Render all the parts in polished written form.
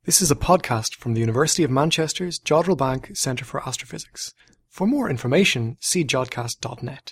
This is a podcast from the University of Manchester's Jodrell Bank Centre for Astrophysics. For more information, see jodcast.net.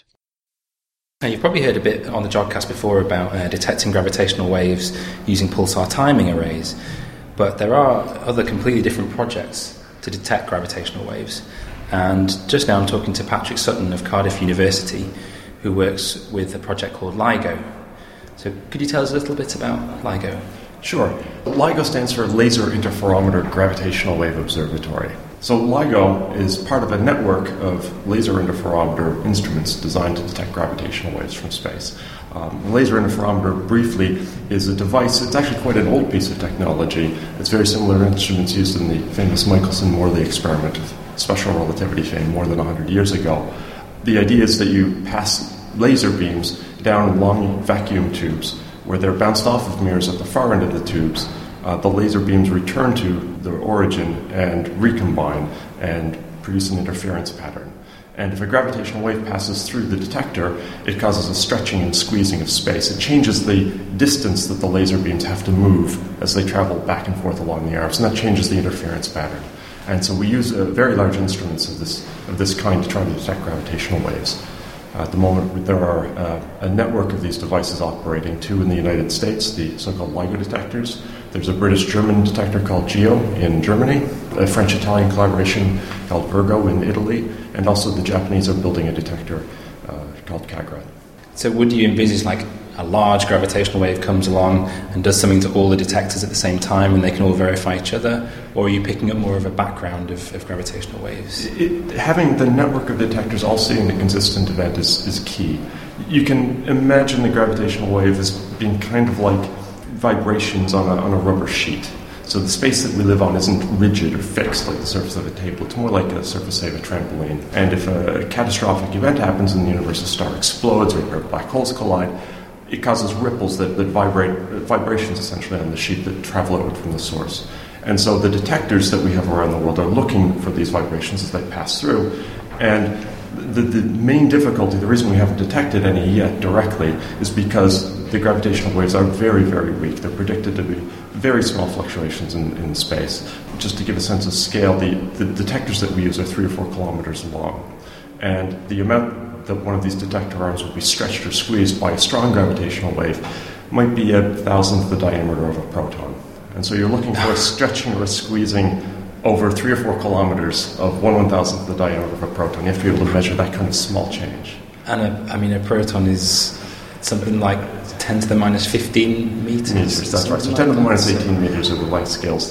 Now, you've probably heard a bit on the Jodcast before about detecting gravitational waves using pulsar timing arrays, but there are other completely different projects to detect gravitational waves. And just now I'm talking to Patrick Sutton of Cardiff University, who works with a project called LIGO. So could you tell us a little bit about LIGO? Sure. LIGO stands for Laser Interferometer Gravitational Wave Observatory. So LIGO is part of a network of laser interferometer instruments designed to detect gravitational waves from space. The laser interferometer, briefly, is a device. It's actually quite an old piece of technology. It's very similar to instruments used in the famous Michelson-Morley experiment of special relativity fame more than 100 years ago. The idea is that you pass laser beams down long vacuum tubes where they're bounced off of mirrors at the far end of the tubes. The laser beams return to their origin and recombine and produce an interference pattern. And if a gravitational wave passes through the detector, it causes a stretching and squeezing of space. It changes the distance that the laser beams have to move as they travel back and forth along the arms, and that changes the interference pattern. And so we use very large instruments of this kind to try to detect gravitational waves. At the moment, there are a network of these devices operating, two in the United States, the so-called LIGO detectors. There's a British-German detector called GEO in Germany, a French-Italian collaboration called Virgo in Italy, and also the Japanese are building a detector called CAGRA. So would you envisage like a large gravitational wave comes along and does something to all the detectors at the same time and they can all verify each other? Or are you picking up more of a background of gravitational waves? Having the network of detectors all seeing the consistent event is key. You can imagine the gravitational wave as being kind of like vibrations on a rubber sheet. So the space that we live on isn't rigid or fixed like the surface of a table. It's more like a surface, say, of a trampoline. And if a catastrophic event happens and the universe, a star explodes or a pair of black holes collide, it causes ripples that vibrate, vibrations essentially on the sheet that travel out from the source. And so the detectors that we have around the world are looking for these vibrations as they pass through. And the main difficulty, the reason we haven't detected any yet directly, is because the gravitational waves are very, very weak. They're predicted to be very small fluctuations in space. Just to give a sense of scale, the detectors that we use are 3 or 4 kilometers long. And the amount that one of these detector arms will be stretched or squeezed by a strong gravitational wave might be 1,000th the diameter of a proton. And so you're looking for a stretching or a squeezing over 3 or 4 kilometers of 1/1000th the diameter of a proton. You have to be able to measure that kind of small change. And a proton is something like 10 to the minus 15 meters. That's right. So 10 to the minus 18 meters are the length scales,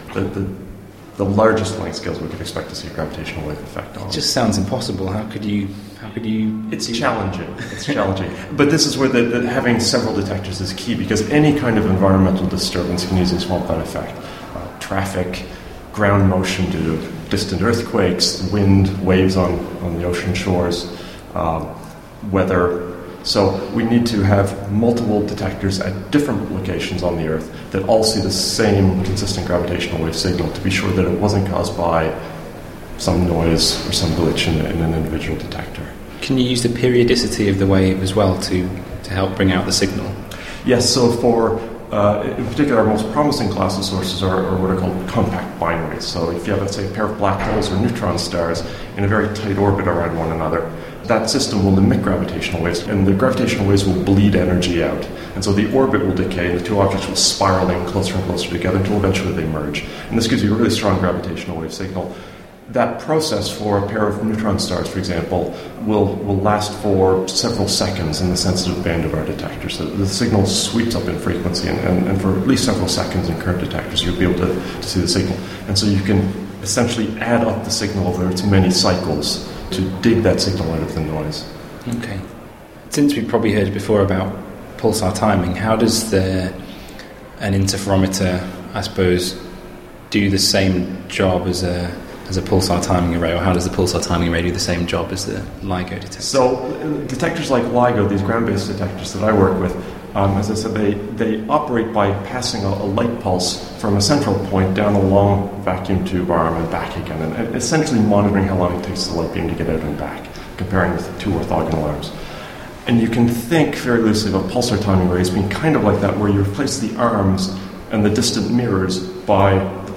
the largest length scales we could expect to see a gravitational wave effect on. It just sounds impossible. How could you? It's challenging. It's challenging. But this is where having several detectors is key, because any kind of environmental disturbance can easily swamp that effect. Traffic, ground motion due to distant earthquakes, wind, waves on the ocean shores, weather. So we need to have multiple detectors at different locations on the Earth that all see the same consistent gravitational wave signal to be sure that it wasn't caused by some noise or some glitch in an individual detector. Can you use the periodicity of the wave as well to help bring out the signal? Yes, so for in particular, our most promising class of sources are what are called compact binaries. So if you have, let's say, a pair of black holes or neutron stars in a very tight orbit around one another, that system will emit gravitational waves, and the gravitational waves will bleed energy out. And so the orbit will decay, and the two objects will spiral in closer and closer together until eventually they merge. And this gives you a really strong gravitational wave signal. That process for a pair of neutron stars, for example, will last for several seconds in the sensitive band of our detector. So the signal sweeps up in frequency, and for at least several seconds in current detectors, you'll be able to see the signal. And so you can essentially add up the signal over its many cycles to dig that signal out of the noise. Okay. Since we've probably heard before about pulsar timing, how does an interferometer, I suppose, do the same job as a pulsar timing array, or how does the pulsar timing array do the same job as the LIGO detector? So detectors like LIGO, these ground-based detectors that I work with, as I said, they operate by passing a light pulse from a central point down a long vacuum tube arm and back again, and essentially monitoring how long it takes the light beam to get out and back, comparing with 2 orthogonal arms. And you can think very loosely of a pulsar timing array as being kind of like that, where you replace the arms and the distant mirrors by the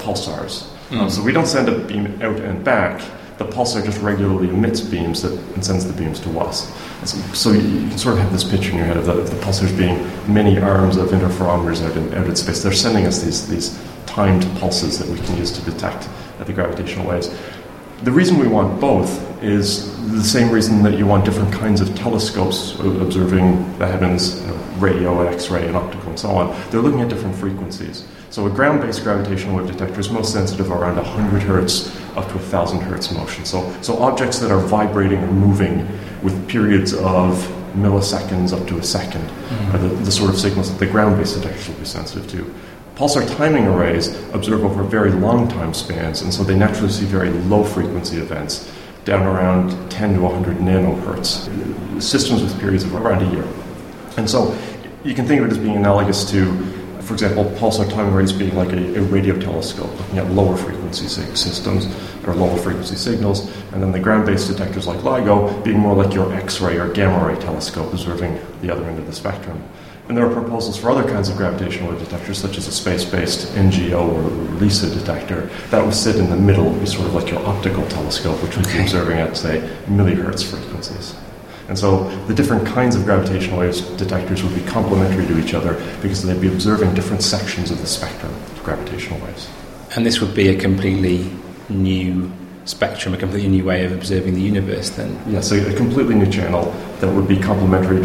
pulsars. So we don't send a beam out and back. The pulsar just regularly emits beams and sends the beams to us. So you can sort of have this picture in your head of the pulsars being many arms of interferometers out in space. They're sending us these timed pulses that we can use to detect the gravitational waves. The reason we want both is the same reason that you want different kinds of telescopes observing the heavens, radio and X-ray and optical and so on. They're looking at different frequencies. So a ground-based gravitational wave detector is most sensitive around 100 hertz up to 1,000 hertz motion. So objects that are vibrating or moving with periods of milliseconds up to a second are the sort of signals that the ground-based detectors will be sensitive to. Pulsar timing arrays observe over very long time spans, and so they naturally see very low frequency events, down around 10 to 100 nanohertz, systems with periods of around a year. And so you can think of it as being analogous to, for example, pulsar timing arrays being like a radio telescope, looking at lower frequency systems or lower frequency signals, and then the ground-based detectors like LIGO being more like your X-ray or gamma ray telescope, observing the other end of the spectrum. And there are proposals for other kinds of gravitational wave detectors, such as a space-based NGO or LISA detector that would sit in the middle, be sort of like your optical telescope, which would be observing at, say, millihertz frequencies. And so the different kinds of gravitational waves detectors would be complementary to each other because they'd be observing different sections of the spectrum of gravitational waves. And this would be a completely new spectrum, a completely new way of observing the universe then? Yes, a completely new channel that would be complementary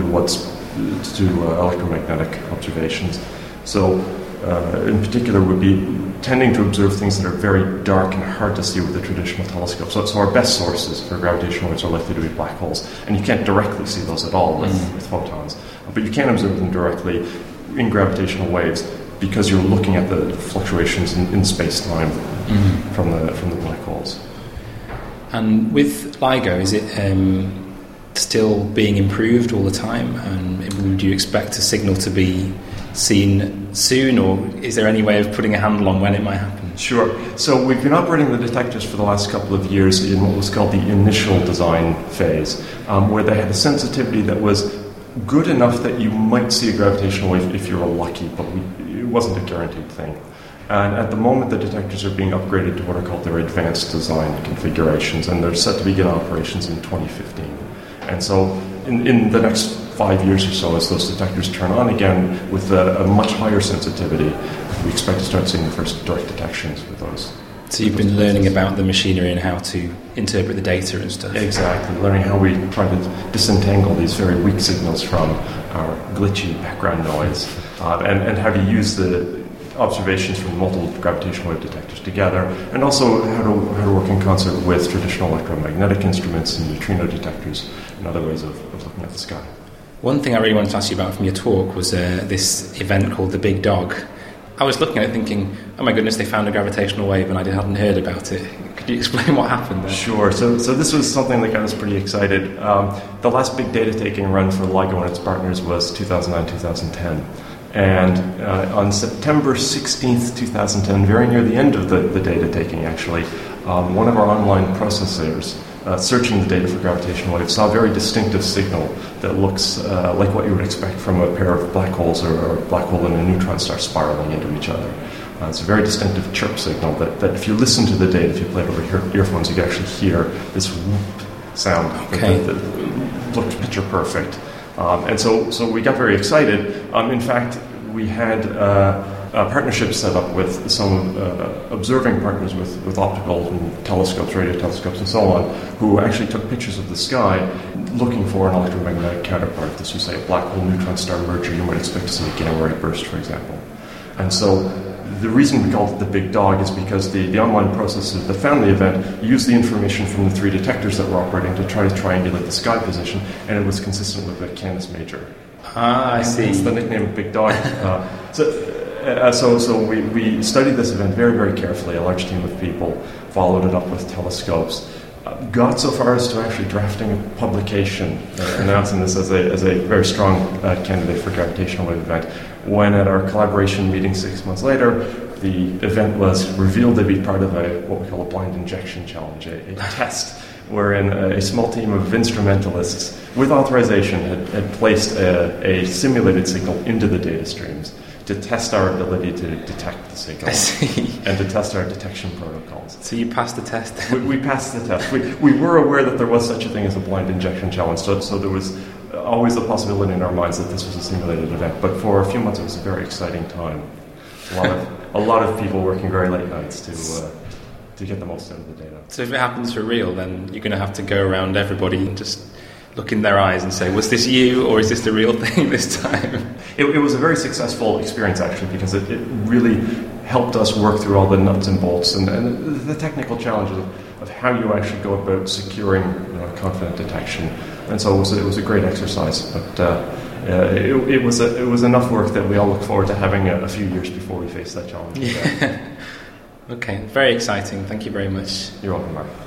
to electromagnetic observations. So in particular would be tending to observe things that are very dark and hard to see with a traditional telescope. So our best sources for gravitational waves are likely to be black holes, and you can't directly see those at all with photons. But you can observe them directly in gravitational waves because you're looking at the fluctuations in space-time from the black holes. And with LIGO, is it still being improved all the time? And would you expect a signal to be seen soon, or is there any way of putting a handle on when it might happen? Sure. So we've been operating the detectors for the last couple of years in what was called the initial design phase, where they had a sensitivity that was good enough that you might see a gravitational wave if you were lucky, but it wasn't a guaranteed thing. And at the moment, the detectors are being upgraded to what are called their advanced design configurations, and they're set to begin operations in 2015. And so in the next 5 years or so, as those detectors turn on again with a much higher sensitivity, we expect to start seeing the first direct detections with those. So you've been learning about the machinery and how to interpret the data and stuff. Exactly, learning how we try to disentangle these very weak signals from our glitchy background noise, and how to use the observations from multiple gravitational wave detectors together, and also how to work in concert with traditional electromagnetic instruments and neutrino detectors and other ways of looking at the sky. One thing I really wanted to ask you about from your talk was this event called the Big Dog. I was looking at it thinking, oh my goodness, they found a gravitational wave and I hadn't heard about it. Could you explain what happened there? Sure. So this was something that got us pretty excited. The last big data taking run for LIGO and its partners was 2009-2010. And on September 16th, 2010, very near the end of the data taking actually, one of our online processors searching the data for gravitational waves saw a very distinctive signal that looks like what you would expect from a pair of black holes or a black hole and a neutron star spiraling into each other. It's a very distinctive chirp signal that if you listen to the data, if you play it over earphones, you can actually hear this whoop sound that looked picture perfect. And so we got very excited. In fact, we had a partnership set up with some observing partners with optical telescopes, radio telescopes, and so on, who actually took pictures of the sky looking for an electromagnetic counterpart. This was, say, a black hole neutron star merger. You might expect to see a gamma ray burst, for example. And so the reason we called it the Big Dog is because the online processors that found the event used the information from the three detectors that were operating to try to triangulate the sky position, and it was consistent with the Canis Major. I see. It's the nickname Big Dog. So we studied this event very, very carefully. A large team of people followed it up with telescopes. Got so far as to actually drafting a publication announcing this as a very strong candidate for gravitational wave event. When at our collaboration meeting 6 months later, the event was revealed to be part of what we call a blind injection challenge, a test wherein a small team of instrumentalists with authorization had placed a simulated signal into the data streams to test our ability to detect the signal. I see. And to test our detection protocols. So you passed the test. We passed the test. We were aware that there was such a thing as a blind injection challenge, so there was always the possibility in our minds that this was a simulated event. But for a few months, it was a very exciting time. A lot of people working very late nights to get the most out of the data. So if it happens for real, then you're going to have to go around everybody and just look in their eyes and say, was this you, or is this the real thing this time? It was a very successful experience, actually, because it really helped us work through all the nuts and bolts and the technical challenges of how you actually go about securing confident detection. And so it was a great exercise, but it was enough work that we all look forward to having a few years before we face that challenge. Yeah. Okay, very exciting. Thank you very much. You're welcome, Mark.